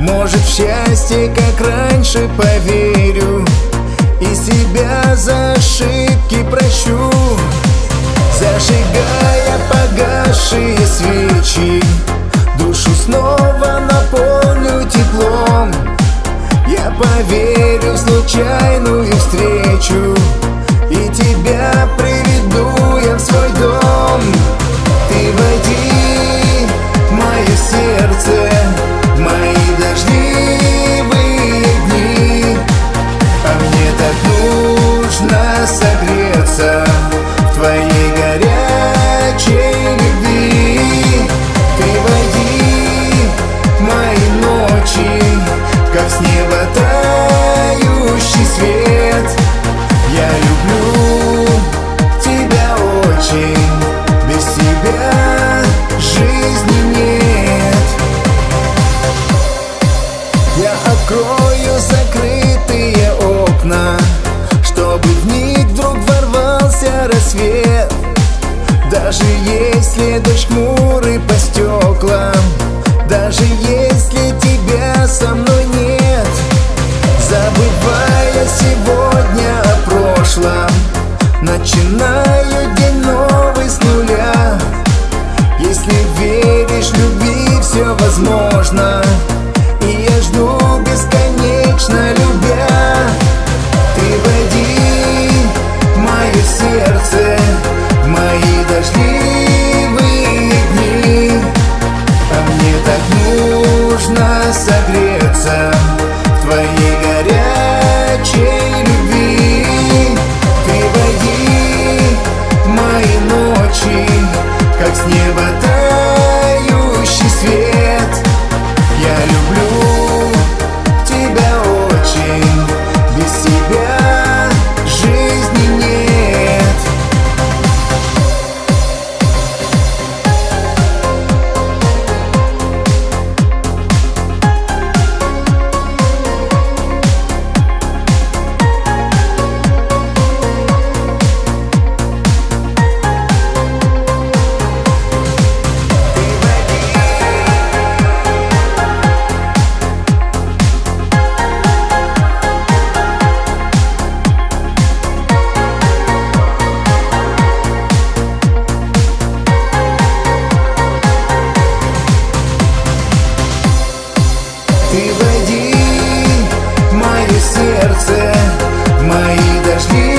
Может, в счастье, как раньше, поверю и себя за ошибки прощу. Зажигая погасшие свечи, душу снова наполню теплом. Я поверю в случайную встречу и тебя приведу я в свой дом. Ты войди в мое сердце, в мои дождливые дни, а мне так нужно согреться в твоей горячей любви. Ты войди в мои ночи, как с неба тающий свет. Я люблю тебя очень, без тебя жизни нет. Я открою закрытые окна, чтобы в них вдруг ворвался рассвет. Даже если дождь хмурый по стеклам, даже если тебя со мной нет. Забывая сегодня о прошлом, начинаю день новый с нуля. Если веришь, любви все возможно, и я жду бесконечно, любя. Ты войди в мое сердце, в мои дождливые дни, а мне так нужно согреться в твоей горячей любви. Ты войди в мои ночи, как с неба тающий свет. Я люблю тебя очень, без тебя жизни нет. Ты войди в мое сердце, в мои дожди.